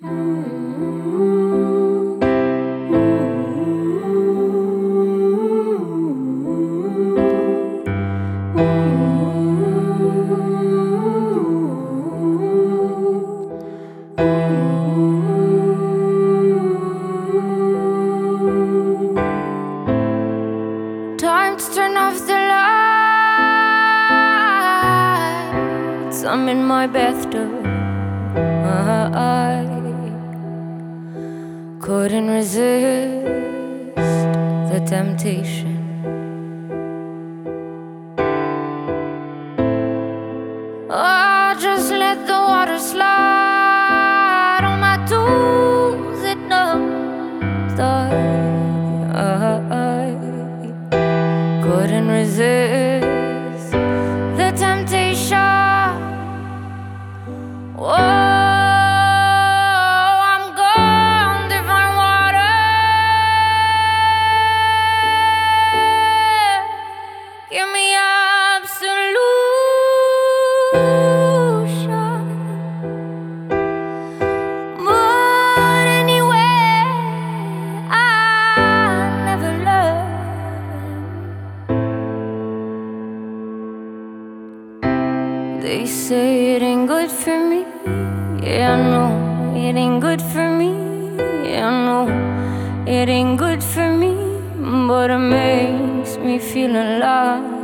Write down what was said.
Time to turn off the lights. I'm in my bathtub. I couldn't resist the temptation. Oh, just let the water slide on my tools. It numbs I couldn't resist the temptation. Whoa, I'm gone to find water. Give me absolution. But anyway, I never learned. They say it ain't good for me. Yeah, I know it ain't good for me. Yeah, I know it ain't good for me. But it makes me feel alive.